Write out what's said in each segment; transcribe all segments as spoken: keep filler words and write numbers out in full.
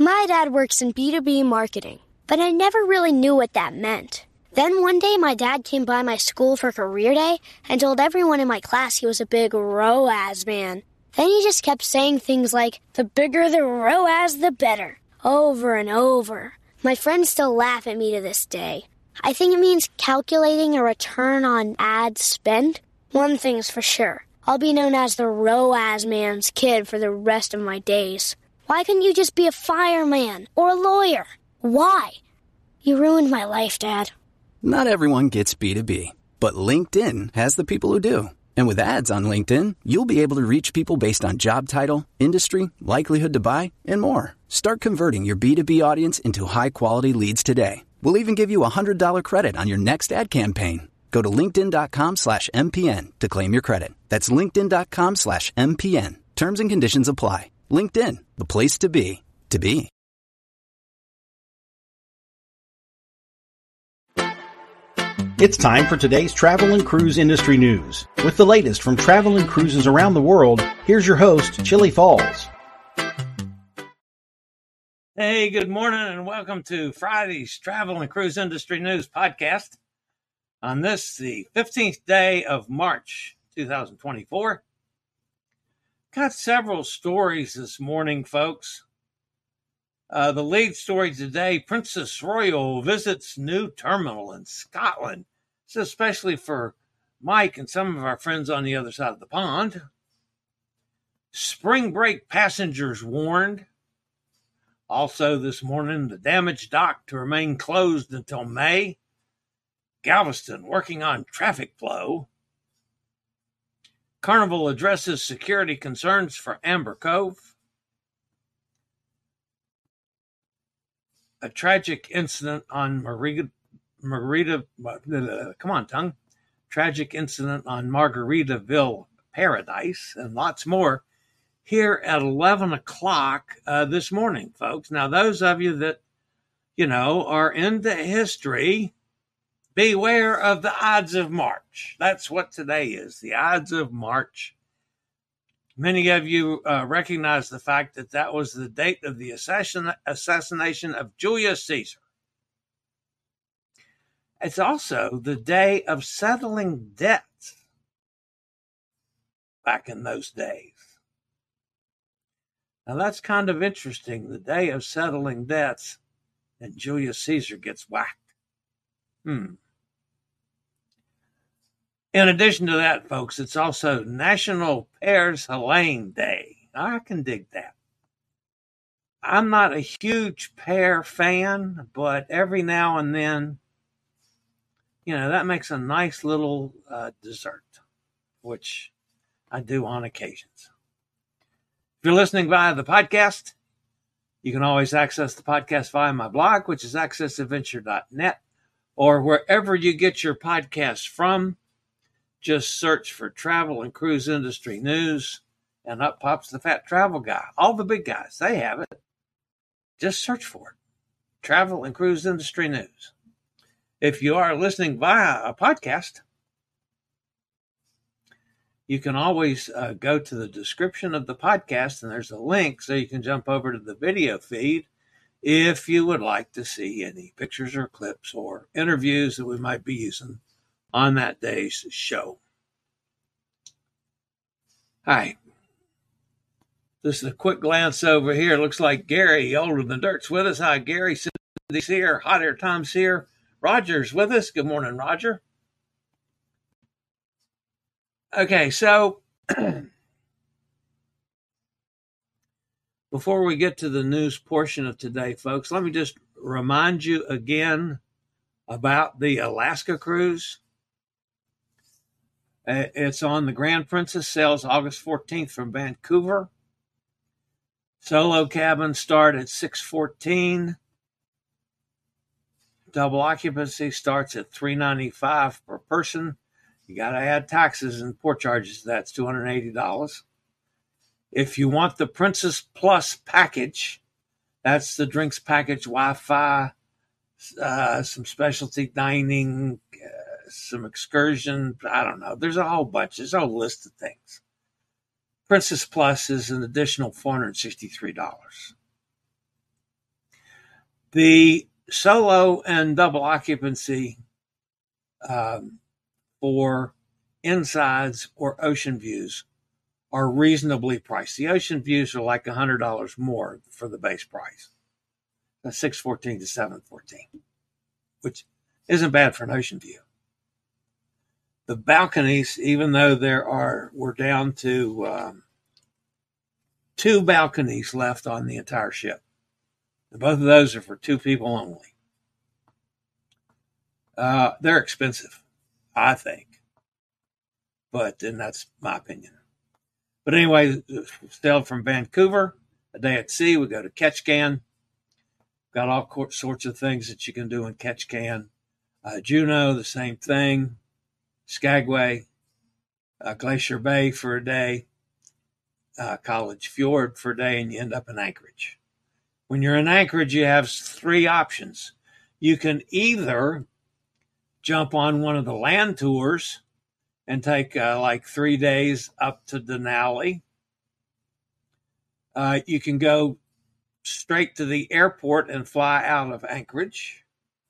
My dad works in B two B marketing, but I never really knew what that meant. Then one day my dad came by my school for career day and told everyone in my class he was a big R O A S man. Then he just kept saying things like, the bigger the R O A S, the better, over and over. My friends still laugh at me to this day. I think it means calculating a return on ad spend. One thing's for sure. I'll be known as the R O A S man's kid for the rest of my days. Why couldn't you just be a fireman or a lawyer? Why? You ruined my life, Dad. Not everyone gets B two B, but LinkedIn has the people who do. And with ads on LinkedIn, you'll be able to reach people based on job title, industry, likelihood to buy, and more. Start converting your B two B audience into high-quality leads today. We'll even give you a one hundred dollars credit on your next ad campaign. Go to linkedin.com slash MPN to claim your credit. That's linkedin.com slash MPN. Terms and conditions apply. LinkedIn, the place to be, to be. It's time for today's travel and cruise industry news. With the latest from travel and cruises around the world, here's your host, Chillie Falls. Hey, good morning and welcome to Friday's Travel and Cruise Industry News podcast. On this, the fifteenth day of March, twenty twenty-four. Got several stories this morning, folks. Uh, the lead story today, Princess Royal visits new terminal in Scotland. It's especially for Mike and some of our friends on the other side of the pond. Spring break passengers warned. Also this morning, the damaged dock to remain closed until May. Galveston working on traffic flow. Carnival addresses security concerns for Amber Cove. A tragic incident on Margarita, Margarita, come on, tongue. Tragic incident on Margaritaville Paradise and lots more here at eleven o'clock uh, this morning, folks. Now, those of you that, you know, are into history, beware of the Ides of March. That's what today is, the Ides of March. Many of you uh, recognize the fact that that was the date of the assassin- assassination of Julius Caesar. It's also the day of settling debts back in those days. Now that's kind of interesting, the day of settling debts, and Julius Caesar gets whacked. Hmm. In addition to that, folks, it's also National Pears Helene Day. I can dig that. I'm not a huge pear fan, but every now and then, you know, that makes a nice little uh, dessert, which I do on occasions. If you're listening via the podcast, you can always access the podcast via my blog, which is access adventure dot net, or wherever you get your podcasts from. Just search for Travel and Cruise Industry News, and up pops the Fat Travel Guy. All the big guys, they have it. Just search for it. Travel and Cruise Industry News. If you are listening via a podcast, you can always uh, go to the description of the podcast, and there's a link so you can jump over to the video feed if you would like to see any pictures or clips or interviews that we might be using on that day's show. Hi. Just a quick glance over here. It looks like Gary, older than dirt's with us. Hi, Gary. Cindy's here. Hot Air Tom's here. Roger's with us. Good morning, Roger. Okay, so before we get to the news portion of today, folks, let me just remind you again about the Alaska cruise. It's on the Grand Princess, sails August fourteenth from Vancouver. Solo cabins start at six fourteen. Double occupancy starts at three ninety-five per person. You got to add taxes and port charges. That's two hundred eighty dollars. If you want the Princess Plus package, that's the drinks package, Wi-Fi, uh, some specialty dining, uh, some excursion. I don't know. There's a whole bunch. There's a whole list of things. Princess Plus is an additional four hundred sixty-three dollars. The solo and double occupancy um, for insides or ocean views are reasonably priced. The ocean views are like one hundred dollars more for the base price. That's six fourteen to seven fourteen, which isn't bad for an ocean view. The balconies, even though there are, we're down to um, two balconies left on the entire ship. And both of those are for two people only. Uh, they're expensive, I think. But then that's my opinion. But anyway, sailed from Vancouver, a day at sea. We go to Ketchikan. Got all sorts of things that you can do in Ketchikan. Uh, Juneau, the same thing. Skagway, uh, Glacier Bay for a day, uh, College Fjord for a day, and you end up in Anchorage. When you're in Anchorage, you have three options. You can either jump on one of the land tours and take uh, like three days up to Denali. Uh, you can go straight to the airport and fly out of Anchorage.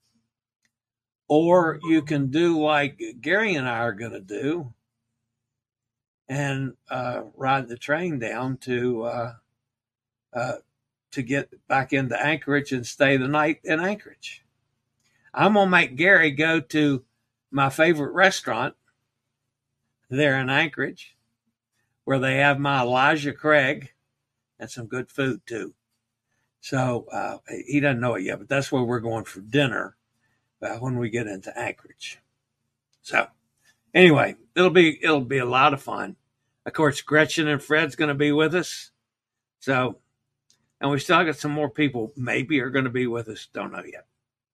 Or you can do like Gary and I are going to do and uh, ride the train down to uh, uh, to get back into Anchorage and stay the night in Anchorage. I'm going to make Gary go to my favorite restaurant there in Anchorage, where they have my Elijah Craig and some good food too. So uh, he doesn't know it yet, but that's where we're going for dinner uh, when we get into Anchorage. So anyway, it'll be it'll be a lot of fun. Of course, Gretchen and Fred's going to be with us. So, and we still got some more people maybe are going to be with us. Don't know yet.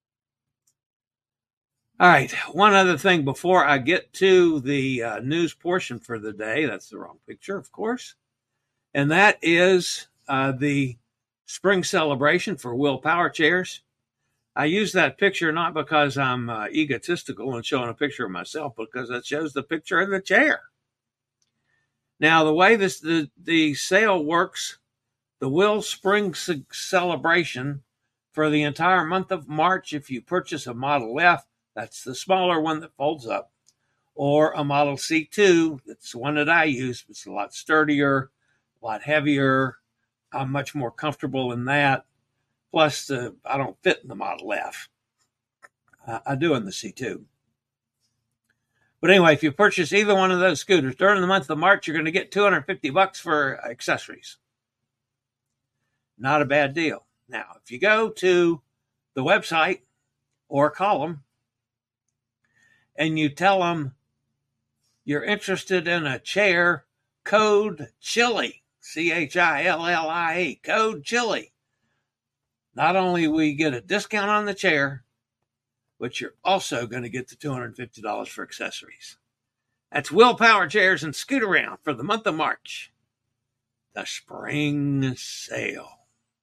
All right, one other thing before I get to the uh, news portion for the day. That's the wrong picture, of course. And that is uh, the spring celebration for Will Power Chairs. I use that picture not because I'm uh, egotistical and showing a picture of myself, because it shows the picture of the chair. Now, the way this the, the sale works, the Will Spring C- Celebration for the entire month of March, if you purchase a Model F, that's the smaller one that folds up, or a Model C two, that's the one that I use. It's a lot sturdier, a lot heavier. I'm much more comfortable in that. Plus, uh, I don't fit in the Model F. Uh, I do in the C two. But anyway, if you purchase either one of those scooters during the month of March, you're going to get two hundred fifty bucks for accessories. Not a bad deal. Now, if you go to the website or call them and you tell them you're interested in a chair, code CHILLIE, C H I L L I E, code CHILLIE. Not only will you get a discount on the chair, but you're also going to get the two hundred fifty dollars for accessories. That's Will Power Chairs and Scoot Around for the month of March. The spring sale.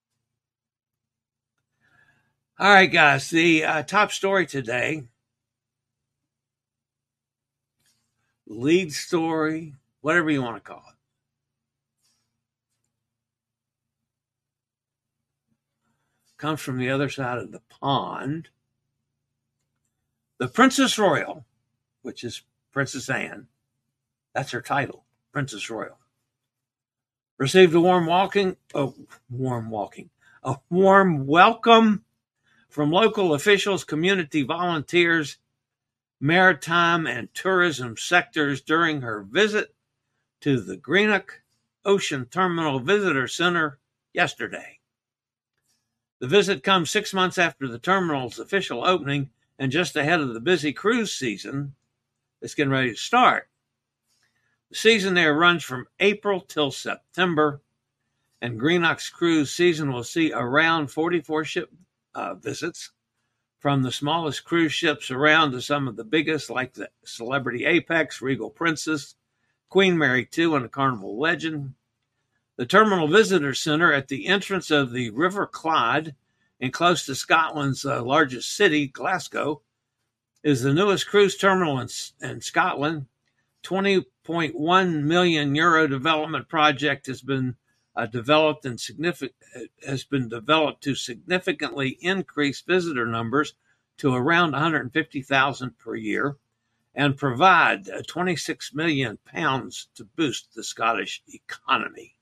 All right, guys, the uh, top story today, lead story, whatever you want to call it. Comes from the other side of the pond. The Princess Royal, which is Princess Anne, that's her title, Princess Royal, received a warm walking, oh, warm walking, a warm welcome from local officials, community volunteers, maritime and tourism sectors during her visit to the Greenock Ocean Terminal Visitor Center yesterday. The visit comes six months after the terminal's official opening and just ahead of the busy cruise season that's getting ready to start. The season there runs from April till September, and Greenock's cruise season will see around forty-four ship uh, visits, from the smallest cruise ships around to some of the biggest, like the Celebrity Apex, Regal Princess, Queen Mary two, and the Carnival Legend. The Terminal Visitor Center at the entrance of the River Clyde and close to Scotland's uh, largest city, Glasgow, is the newest cruise terminal in, in Scotland. twenty point one million euro development project has been uh, developed and significant has been developed to significantly increase visitor numbers to around one hundred fifty thousand per year and provide uh, twenty-six million pounds to boost the Scottish economy.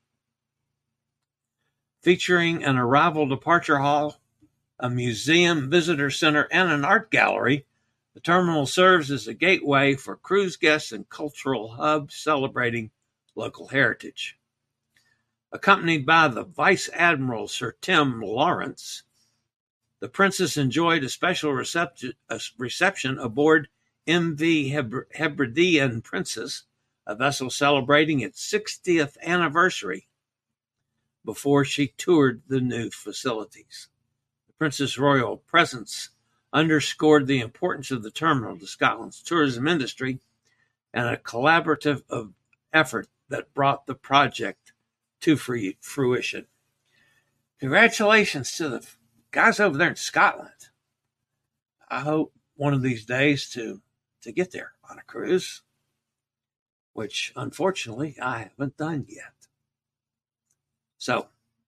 Featuring an arrival departure hall, a museum, visitor center, and an art gallery, the terminal serves as a gateway for cruise guests and cultural hub celebrating local heritage. Accompanied by the Vice Admiral Sir Tim Lawrence, the Princess enjoyed a special reception, a reception aboard M V Hebridean Princess, a vessel celebrating its sixtieth anniversary, before she toured the new facilities. The Princess Royal presence underscored the importance of the terminal to Scotland's tourism industry and a collaborative of effort that brought the project to fruition. Congratulations to the guys over there in Scotland. I hope one of these days to, to get there on a cruise, which unfortunately I haven't done yet. So,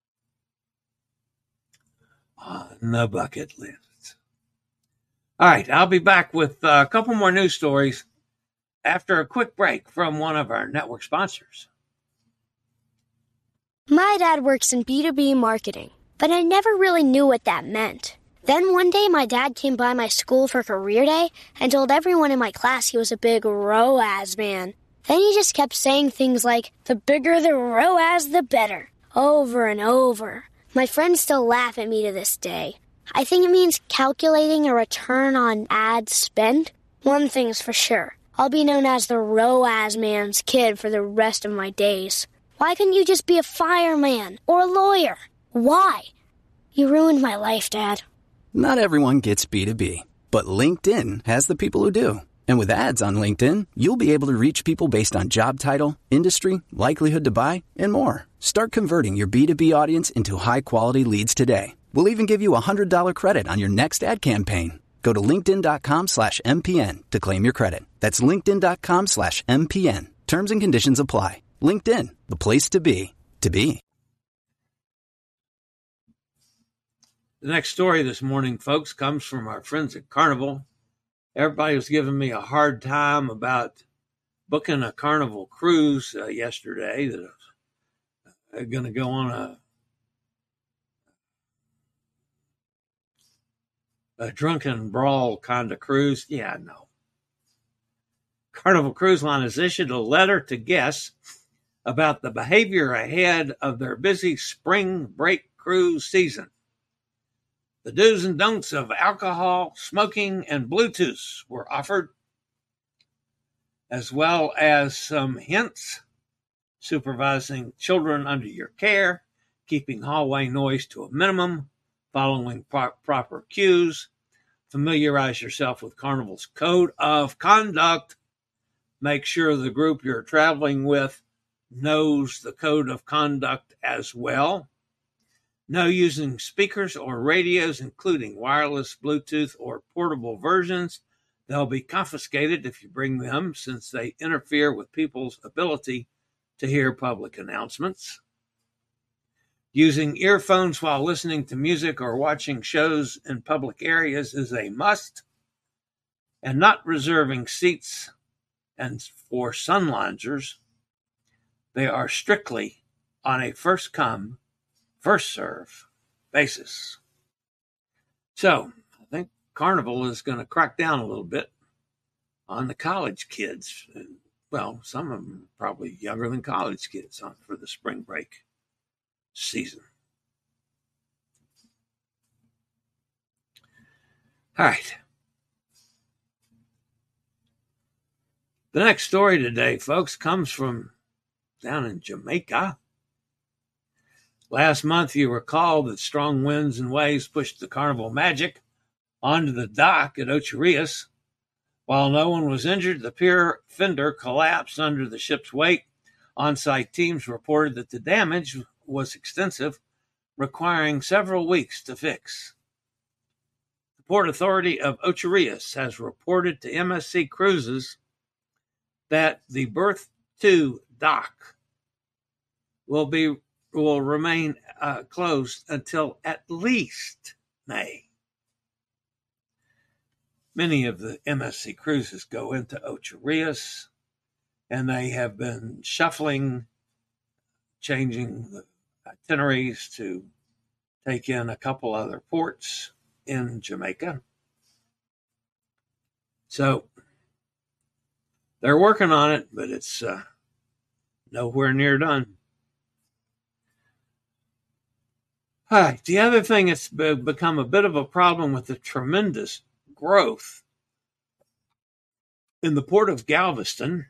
on the bucket list. All right, I'll be back with a couple more news stories after a quick break from one of our network sponsors. My dad works in B two B marketing, but I never really knew what that meant. Then one day my dad came by my school for career day and told everyone in my class he was a big R O A S man. Then he just kept saying things like, the bigger the R O A S, the better, over and over. My friends still laugh at me to this day. I think it means calculating a return on ad spend. One thing's for sure, I'll be known as the R O A S man's kid for the rest of my days. Why couldn't you just be a fireman or a lawyer? Why? You ruined my life, Dad. Not everyone gets B two B, but LinkedIn has the people who do. And with ads on LinkedIn, you'll be able to reach people based on job title, industry, likelihood to buy, and more. Start converting your B two B audience into high-quality leads today. We'll even give you a one hundred dollars credit on your next ad campaign. Go to linkedin.com slash MPN to claim your credit. That's linkedin.com slash MPN. Terms and conditions apply. LinkedIn, the place to be, to be. The next story this morning, folks, comes from our friends at Carnival. Everybody was giving me a hard time about booking a Carnival cruise uh, yesterday that was going to go on a, a drunken brawl kind of cruise. Yeah, no. Carnival Cruise Line has issued a letter to guests about the behavior ahead of their busy spring break cruise season. The do's and don'ts of alcohol, smoking, and Bluetooth were offered, as well as some hints: supervising children under your care, keeping hallway noise to a minimum, following pro- proper cues, familiarize yourself with Carnival's code of conduct, make sure the group you're traveling with knows the code of conduct as well. No using speakers or radios, including wireless, Bluetooth, or portable versions. They'll be confiscated if you bring them, since they interfere with people's ability to hear public announcements. Using earphones while listening to music or watching shows in public areas is a must, and not reserving seats and for sun loungers. They are strictly on a first-come, first-serve basis. So, I think Carnival is going to crack down a little bit on the college kids. Well, some of them are probably younger than college kids on for the spring break season. All right. The next story today, folks, comes from down in Jamaica. Last month, you recall that strong winds and waves pushed the Carnival Magic onto the dock at Ocho Rios. While no one was injured, the pier fender collapsed under the ship's weight. On-site teams reported that the damage was extensive, requiring several weeks to fix. The Port Authority of Ocho Rios has reported to M S C Cruises that the berth two dock will be will remain uh, closed until at least May. Many of the M S C cruises go into Ocho Rios, and they have been shuffling, changing the itineraries to take in a couple other ports in Jamaica. So they're working on it, but it's uh, nowhere near done. Hi. The other thing that's become a bit of a problem with the tremendous growth in the port of Galveston,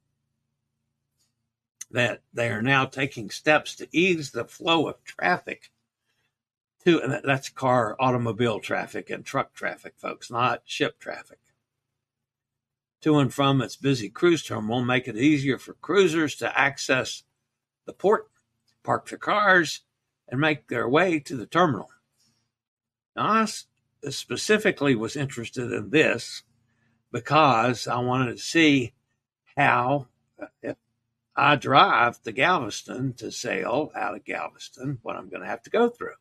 that they are now taking steps to ease the flow of traffic to, and that's car, automobile traffic and truck traffic, folks, not ship traffic, to and from its busy cruise terminal, make it easier for cruisers to access the port, park their cars, and make their way to the terminal. Now, I specifically was interested in this because I wanted to see how, if I drive to Galveston to sail out of Galveston, what I'm going to have to go through.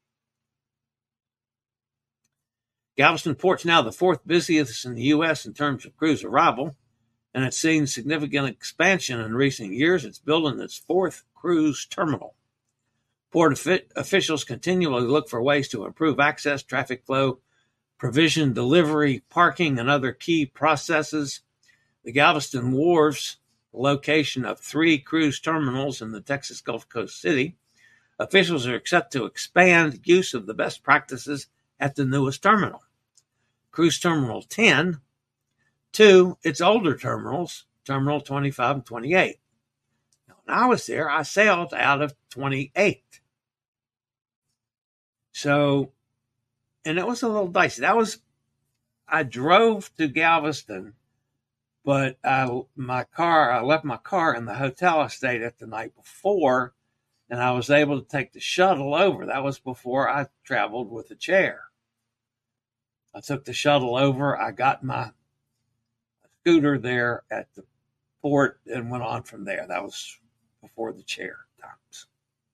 Galveston Port's now the fourth busiest in the U S in terms of cruise arrival, and it's seen significant expansion in recent years. It's building its fourth cruise terminal. Port officials continually look for ways to improve access, traffic flow, provision, delivery, parking, and other key processes. The Galveston Wharves, the location of three cruise terminals in the Texas Gulf Coast city, officials are set to expand use of the best practices at the newest terminal, Cruise Terminal ten, to its older terminals, Terminal twenty-five and twenty-eight. Now, when I was there, I sailed out of twenty-eight. So, and it was a little dicey. That was, I drove to Galveston, but I, my car, I left my car in the hotel I stayed at the night before, and I was able to take the shuttle over. That was before I traveled with a chair. I took the shuttle over. I got my scooter there at the port and went on from there. That was before the chair times.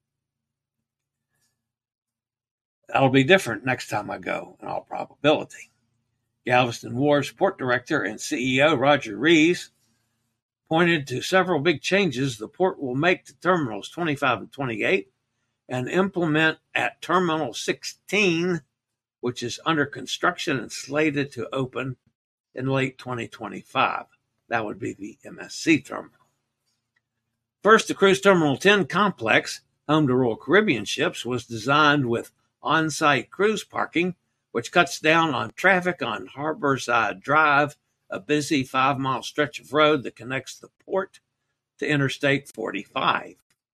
That'll be different next time I go, in all probability. Galveston Wharves Port Director and C E O Roger Rees pointed to several big changes the port will make to Terminals twenty-five and twenty-eight and implement at Terminal sixteen, which is under construction and slated to open in late twenty twenty-five. That would be the M S C terminal. First, the Cruise Terminal ten complex, home to Royal Caribbean ships, was designed with on-site cruise parking, which cuts down on traffic on Harborside Drive, a busy five-mile stretch of road that connects the port to Interstate forty-five.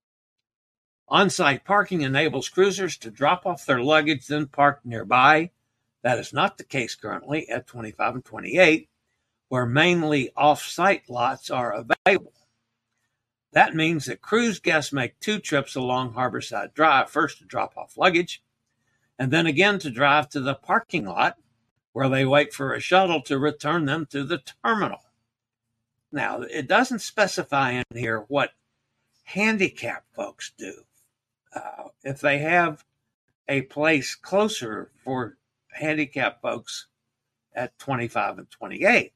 On-site parking enables cruisers to drop off their luggage, then park nearby. That is not the case currently at twenty-five and twenty-eight, where mainly off-site lots are available. That means that cruise guests make two trips along Harborside Drive, first to drop off luggage, and then again to drive to the parking lot, where they wait for a shuttle to return them to the terminal. Now, it doesn't specify in here what handicapped folks do. Uh, if they have a place closer for handicapped folks at twenty-five and twenty-eight.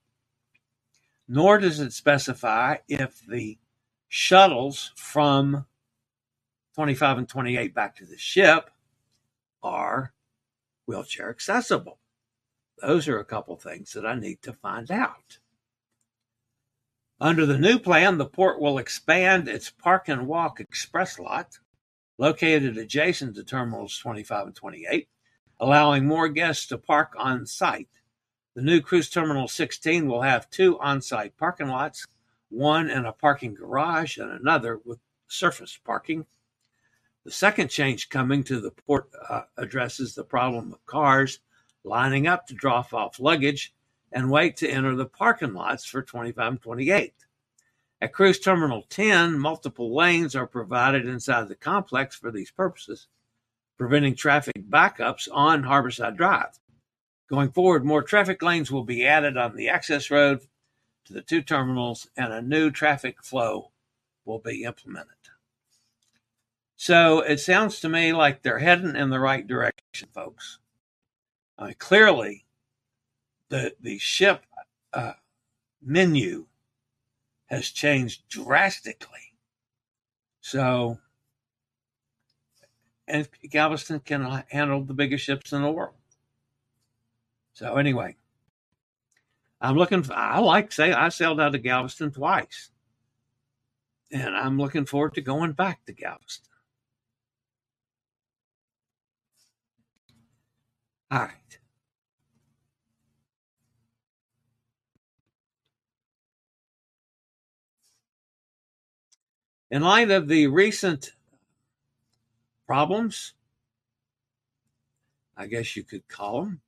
Nor does it specify if the shuttles from twenty-five and twenty-eight back to the ship are wheelchair accessible. Those are a couple things that I need to find out. Under the new plan, the port will expand its Park and Walk Express lot, located adjacent to Terminals twenty-five and twenty-eight, allowing more guests to park on site. The new Cruise Terminal sixteen will have two on-site parking lots, one in a parking garage and another with surface parking. The second change coming to the port uh, addresses the problem of cars lining up to drop off luggage and wait to enter the parking lots for twenty-five and twenty-eight. At Cruise Terminal ten, multiple lanes are provided inside the complex for these purposes, preventing traffic backups on Harborside Drive. Going forward, more traffic lanes will be added on the access road to the two terminals, and a new traffic flow will be implemented. So it sounds to me like they're heading in the right direction, folks. I mean, clearly, the the ship uh, menu has changed drastically. So, and Galveston can handle the biggest ships in the world. So anyway, I'm looking for, I like say I sailed out of Galveston twice. And I'm looking forward to going back to Galveston. All right. In light of the recent problems, I guess you could call them,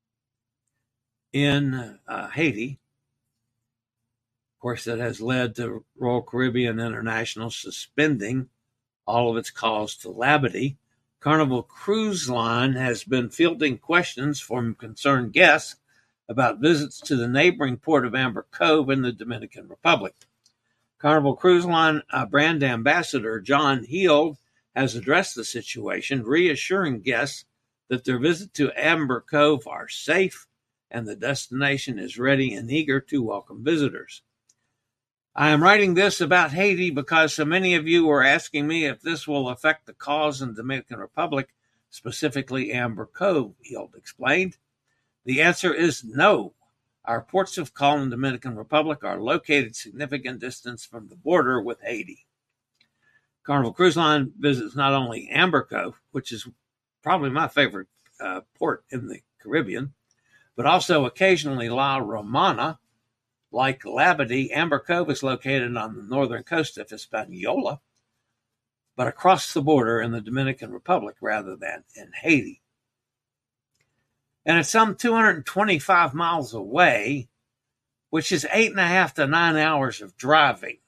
in uh, Haiti, of course, that has led to Royal Caribbean International suspending all of its calls to Labadee. Carnival Cruise Line has been fielding questions from concerned guests about visits to the neighboring port of Amber Cove in the Dominican Republic. Carnival Cruise Line uh, brand ambassador John Heald has addressed the situation, reassuring guests that their visit to Amber Cove are safe and the destination is ready and eager to welcome visitors. I am writing this about Haiti because so many of you were asking me if this will affect the cause in the Dominican Republic, specifically Amber Cove, Heald explained. The answer is no. Our ports of call in the Dominican Republic are located significant distance from the border with Haiti. Carnival Cruise Line visits not only Amber Cove, which is probably my favorite uh, port in the Caribbean, but also occasionally La Romana. Like Labadee, Amber Cove is located on the northern coast of Hispaniola, but across the border in the Dominican Republic rather than in Haiti. And it's some two hundred twenty-five miles away, which is eight and a half to nine hours of driving.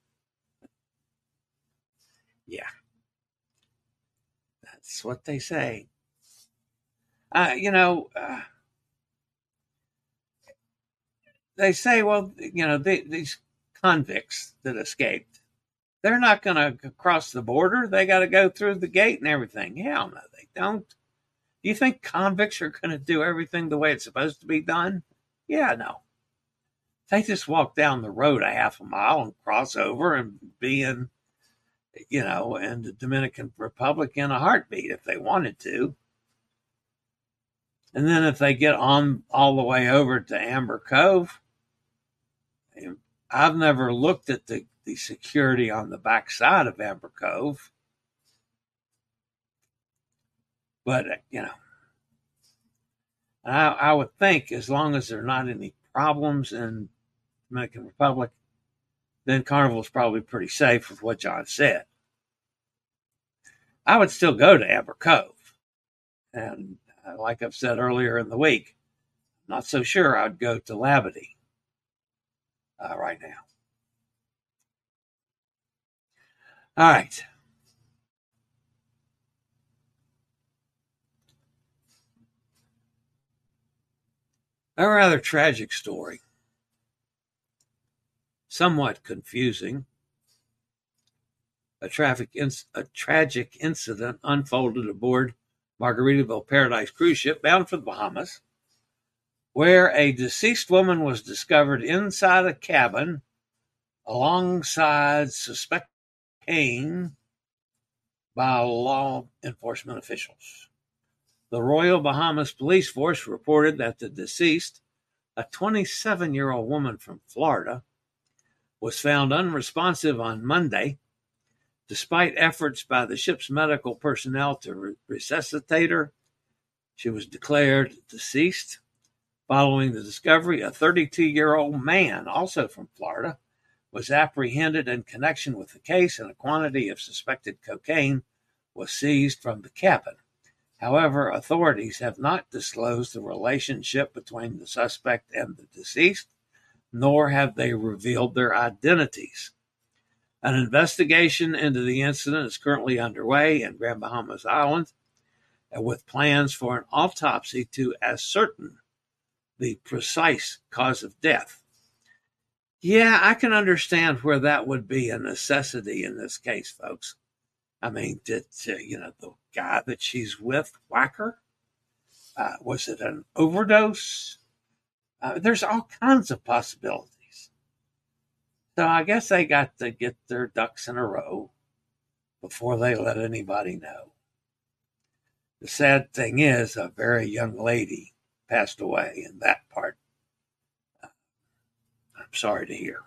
Yeah, that's what they say. Uh, you know, uh, they say, well, you know, they, these convicts that escaped, they're not going to cross the border. They got to go through the gate and everything. Hell no, they don't. Do you think convicts are going to do everything the way it's supposed to be done? Yeah, no. They just walk down the road a half a mile and cross over and be in, you know, in the Dominican Republic in a heartbeat if they wanted to. And then if they get on all the way over to Amber Cove, I've never looked at the, the security on the backside of Amber Cove. But, you know, I, I would think as long as there are not any problems in the Dominican Republic, then Carnival's probably pretty safe with what John said. I would still go to Amber Cove. And like I've said earlier in the week, I'm not so sure I'd go to Labadee uh, right now. All right. A rather tragic story. Somewhat confusing. A, traffic inc- a tragic incident unfolded aboard Margaritaville Paradise cruise ship bound for the Bahamas, where a deceased woman was discovered inside a cabin alongside suspected cocaine by law enforcement officials. The Royal Bahamas Police Force reported that the deceased, a twenty-seven-year-old woman from Florida, was found unresponsive on Monday, despite efforts by the ship's medical personnel to re- resuscitate her. She was declared deceased. Following the discovery, a thirty-two-year-old man, also from Florida, was apprehended in connection with the case, and a quantity of suspected cocaine was seized from the cabin. However, authorities have not disclosed the relationship between the suspect and the deceased, nor have they revealed their identities. An investigation into the incident is currently underway in Grand Bahamas Island, with plans for an autopsy to ascertain the precise cause of death. Yeah, I can understand where that would be a necessity in this case, folks. I mean, did, uh, you know, the guy that she's with whack her? Uh, was it an overdose? Uh, there's all kinds of possibilities. So I guess they got to get their ducks in a row before they let anybody know. The sad thing is, a very young lady passed away in that part. Uh, I'm sorry to hear.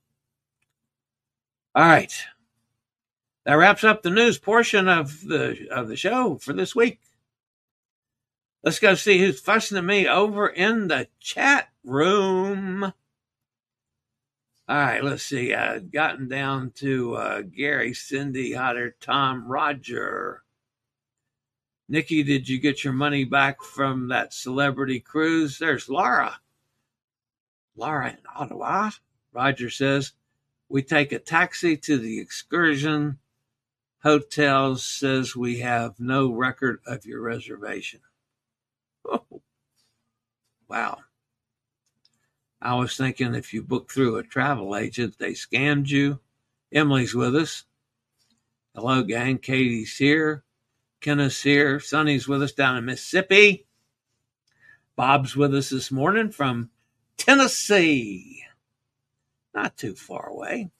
All right. That wraps up the news portion of the of the show for this week. Let's go see who's fussing at me over in the chat room. All right, let's see. I've gotten down to uh, Gary, Cindy, Hodder, Tom, Roger. Nikki, did you get your money back from that celebrity cruise? There's Laura. Laura in Ottawa. Roger says, we take a taxi to the excursion. Hotel says we have no record of your reservation. Oh, wow. I was thinking if you booked through a travel agent, they scammed you. Emily's with us. Hello, gang. Katie's here. Kenneth's here. Sonny's with us down in Mississippi. Bob's with us this morning from Tennessee. Not too far away.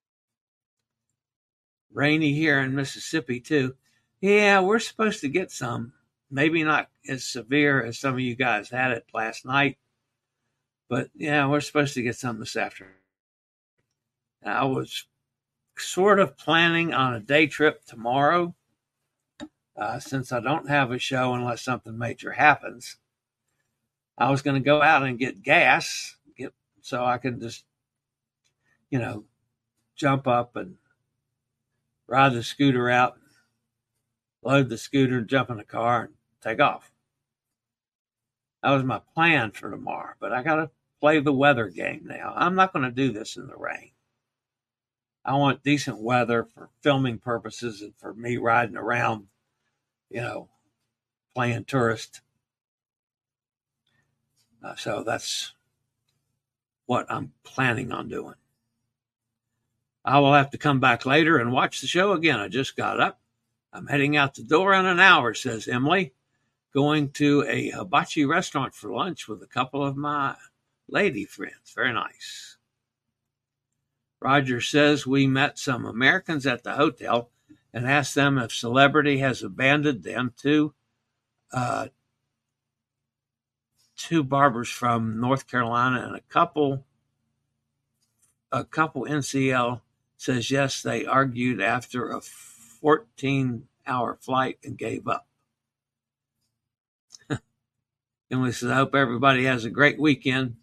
Rainy here in Mississippi, too. Yeah, we're supposed to get some. Maybe not as severe as some of you guys had it last night. But, yeah, we're supposed to get some this afternoon. I was sort of planning on a day trip tomorrow. Uh, since I don't have a show unless something major happens, I was going to go out and get gas, get so I can just, you know, jump up and ride the scooter out, load the scooter, jump in the car, and take off. That was my plan for tomorrow, but I got to play the weather game now. I'm not going to do this in the rain. I want decent weather for filming purposes and for me riding around, you know, playing tourist. Uh, so that's what I'm planning on doing. I will have to come back later and watch the show again. I just got up. I'm heading out the door in an hour, says Emily. Going to a hibachi restaurant for lunch with a couple of my lady friends. Very nice. Roger says we met some Americans at the hotel and asked them if celebrity has abandoned them. Two, uh, two barbers from North Carolina and a couple, a couple N C L says yes, they argued after a fourteen-hour flight and gave up. Emily says, I hope everybody has a great weekend.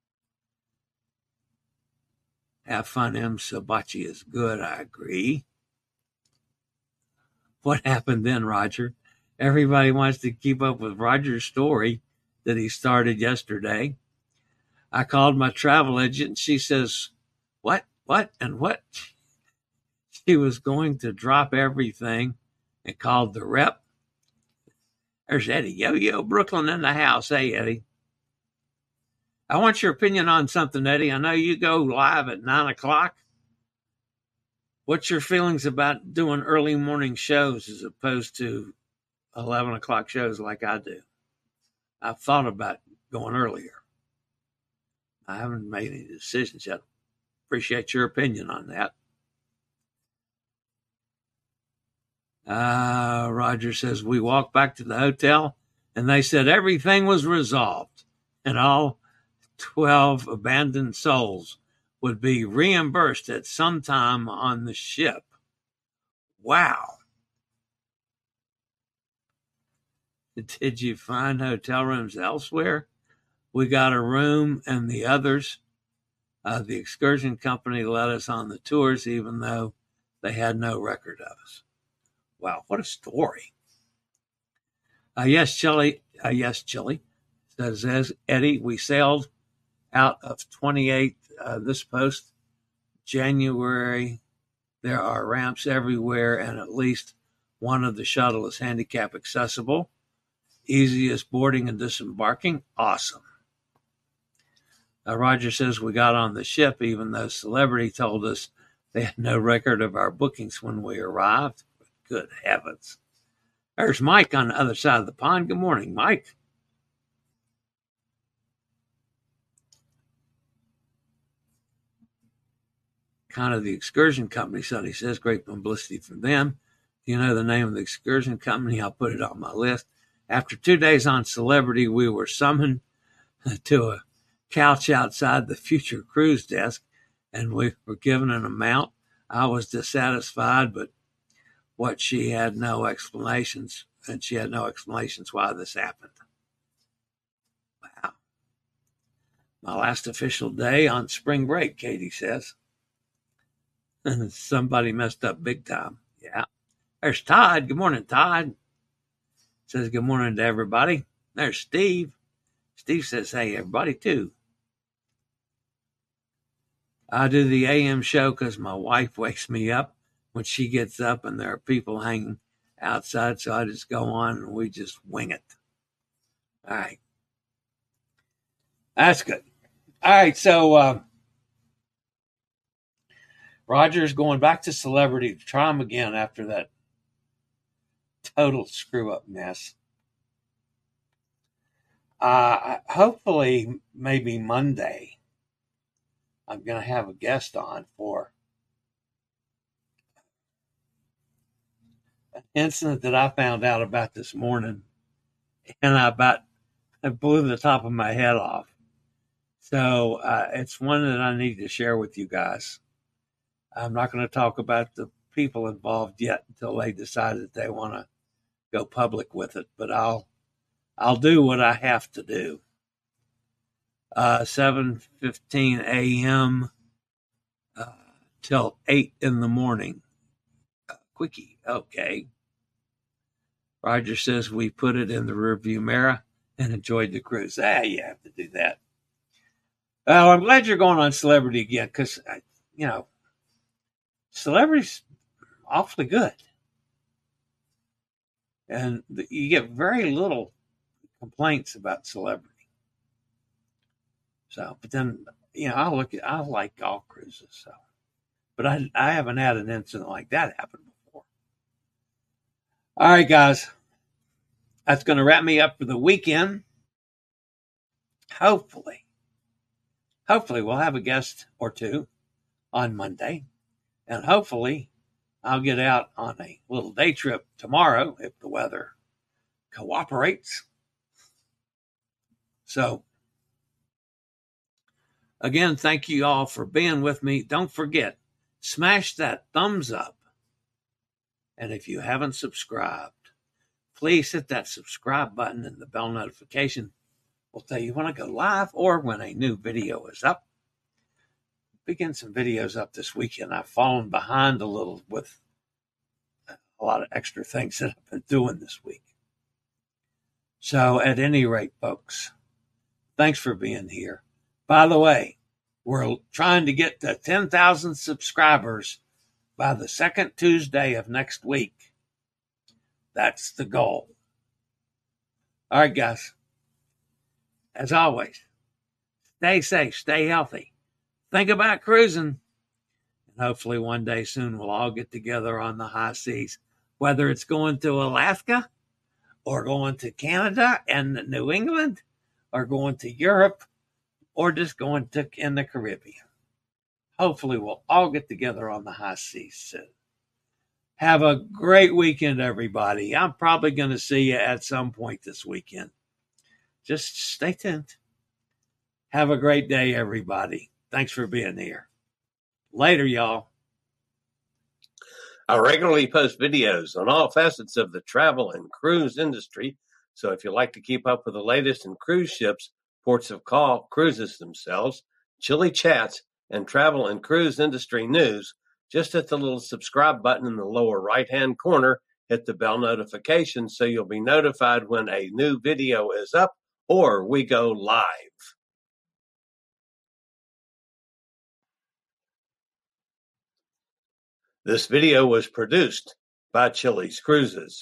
Have fun, Em. Hibachi is good, I agree. What happened then, Roger? Everybody wants to keep up with Roger's story that he started yesterday. I called my travel agent, and she says, what, what, and what? She was going to drop everything and called the rep. There's Eddie. Yo, yo, Brooklyn in the house. Hey, Eddie. I want your opinion on something, Eddie. I know you go live at nine o'clock. What's your feelings about doing early morning shows as opposed to eleven o'clock shows like I do? I've thought about going earlier. I haven't made any decisions yet. Appreciate your opinion on that. Uh, Roger says, we walked back to the hotel and they said everything was resolved and all twelve abandoned souls would be reimbursed at some time on the ship. Wow. Did you find hotel rooms elsewhere? We got a room and the others. Uh, the excursion company let us on the tours even though they had no record of us. Wow, what a story. Uh, yes, Chili. Uh, yes, Chili. Says, says Eddie, we sailed out of twenty-eighth, uh, this post, January. There are ramps everywhere, and at least one of the shuttle is handicap accessible. Easiest boarding and disembarking. Awesome. Uh, Roger says we got on the ship, even though Celebrity told us they had no record of our bookings when we arrived. Good heavens. There's Mike on the other side of the pond. Good morning, Mike. Kind of the excursion company, Sonny says. Great publicity from them. Do you know the name of the excursion company? I'll put it on my list. After two days on Celebrity, we were summoned to a couch outside the Future Cruise desk, and we were given an amount. I was dissatisfied, but what she had no explanations, and she had no explanations why this happened. Wow. My last official day on spring break, Katie says. Somebody messed up big time. Yeah. There's Todd. Good morning, Todd. Says good morning to everybody. There's Steve. Steve says, hey, everybody, too. I do the A M show because my wife wakes me up when she gets up and there are people hanging outside, so I just go on and we just wing it. All right. That's good. All right, so uh, Roger's going back to Celebrity to try him again after that total screw-up mess. Uh, hopefully, maybe Monday, I'm going to have a guest on for an incident that I found out about this morning, and I about I blew the top of my head off. So uh, it's one that I need to share with you guys. I'm not going to talk about the people involved yet until they decide that they want to go public with it, but I'll I'll do what I have to do. Uh, seven fifteen a.m. Uh, till eight in the morning. Uh, quickie, okay. Roger says we put it in the rearview mirror and enjoyed the cruise. Ah, you have to do that. Well, I'm glad you're going on Celebrity again because, you know, Celebrity's awfully good. And the, you get very little complaints about Celebrity. So, but then, you know, I look at, I like all cruises. So, but I, I haven't had an incident like that happen before. All right, guys. That's going to wrap me up for the weekend. Hopefully, hopefully we'll have a guest or two on Monday. And hopefully I'll get out on a little day trip tomorrow if the weather cooperates. So, again, thank you all for being with me. Don't forget, smash that thumbs up. And if you haven't subscribed, please hit that subscribe button and the bell notification will tell you when I go live or when a new video is up. Begin some videos up this weekend. I've fallen behind a little with a lot of extra things that I've been doing this week. So at any rate, folks, thanks for being here. By the way, we're trying to get to ten thousand subscribers by the second Tuesday of next week. That's the goal. All right, guys. As always, stay safe, stay healthy. Think about cruising. And hopefully one day soon we'll all get together on the high seas, whether it's going to Alaska or going to Canada and New England or going to Europe or just going to in the Caribbean. Hopefully we'll all get together on the high seas soon. Have a great weekend, everybody. I'm probably going to see you at some point this weekend. Just stay tuned. Have a great day, everybody. Thanks for being here. Later, y'all. I regularly post videos on all facets of the travel and cruise industry. So if you like to keep up with the latest in cruise ships, ports of call, cruises themselves, chilly chats, and travel and cruise industry news, just hit the little subscribe button in the lower right-hand corner. Hit the bell notification so you'll be notified when a new video is up or we go live. This video was produced by Chili's Cruises.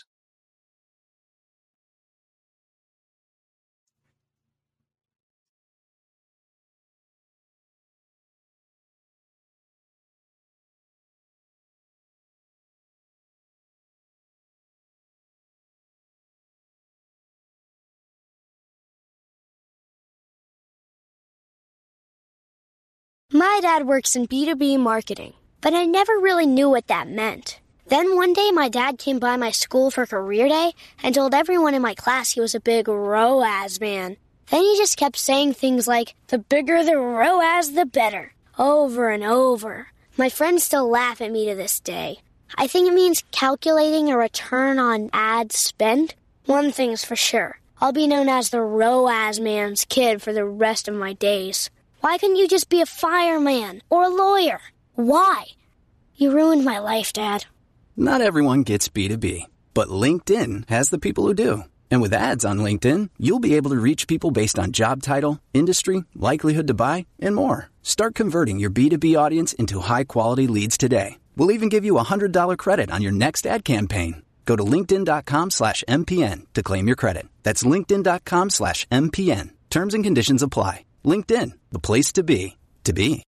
My dad works in B two B marketing, but I never really knew what that meant. Then one day my dad came by my school for career day and told everyone in my class he was a big R O A S man. Then he just kept saying things like, the bigger the R O A S, the better, over and over. My friends still laugh at me to this day. I think it means calculating a return on ad spend. One thing's for sure. I'll be known as the R O A S man's kid for the rest of my days. Why couldn't you just be a fireman or a lawyer? Why? You ruined my life, Dad. Not everyone gets B two B, but LinkedIn has the people who do. And with ads on LinkedIn, you'll be able to reach people based on job title, industry, likelihood to buy, and more. Start converting your B two B audience into high-quality leads today. We'll even give you a one hundred dollars credit on your next ad campaign. Go to linkedin.com slash MPN to claim your credit. That's linkedin.com slash MPN. Terms and conditions apply. LinkedIn, the place to be, to be.